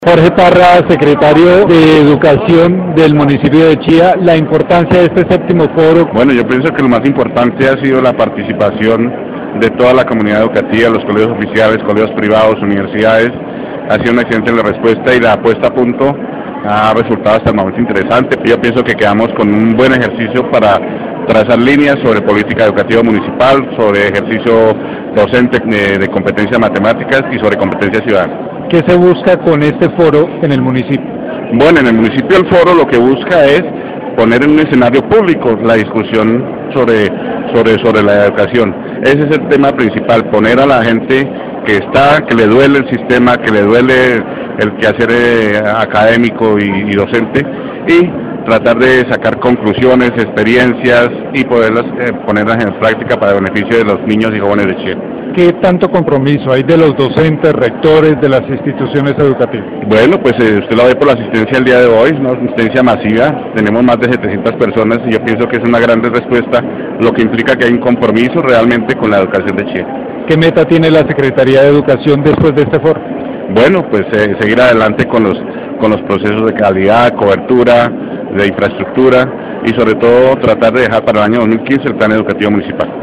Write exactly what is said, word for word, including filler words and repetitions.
Jorge Parra, secretario de Educación del municipio de Chía, la importancia de este séptimo foro. Bueno, yo pienso que lo más importante ha sido la participación de toda la comunidad educativa, los colegios oficiales, colegios privados, universidades. Ha sido una excelente la respuesta y la puesta a punto ha resultado hasta el momento interesante. Yo pienso que quedamos con un buen ejercicio para trazar líneas sobre política educativa municipal, sobre ejercicio docente de, de competencias matemáticas y sobre competencias ciudadanas. ¿Qué se busca con este foro en el municipio? Bueno, en el municipio el foro lo que busca es poner en un escenario público la discusión sobre, sobre, sobre la educación. Ese es el tema principal, poner a la gente que está, que le duele el sistema, que le duele el quehacer eh, académico y, y docente, y tratar de sacar conclusiones, experiencias y poderlas eh, ponerlas en práctica para el beneficio de los niños y jóvenes de Chía. ¿Qué tanto compromiso hay de los docentes, rectores de las instituciones educativas? Bueno, pues eh, usted lo ve por la asistencia el día de hoy, una asistencia masiva, tenemos más de setecientas personas y yo pienso que es una gran respuesta, lo que implica que hay un compromiso realmente con la educación de Chía. ¿Qué meta tiene la Secretaría de Educación después de este foro? Bueno, pues eh, seguir adelante con los, con los procesos de calidad, cobertura, de infraestructura y sobre todo tratar de dejar para el año dos mil quince el plan educativo municipal.